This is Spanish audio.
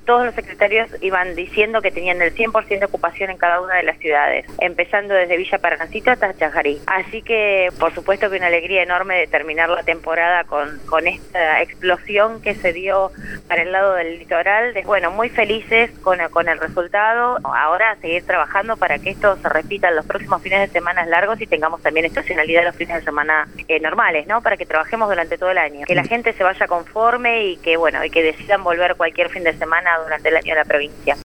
todos los secretarios iban diciendo que tenían el 100% de ocupación en cada una de las ciudades, empezando desde Villa Parnasito hasta Chajarí. Así que, por supuesto que una alegría enorme de terminar la temporada con esta explosión que se dio para el lado del litoral. Bueno, muy felices con el resultado. Ahora a seguir trabajando para que esto se repita en los próximos fines de semana largos y tengamos también estacionalidad los fines de semana normales, ¿no? Para que trabajemos durante todo el año. Que la gente se vaya conforme y que, bueno, y que decidan volver cualquier fin de semana durante el año a la provincia.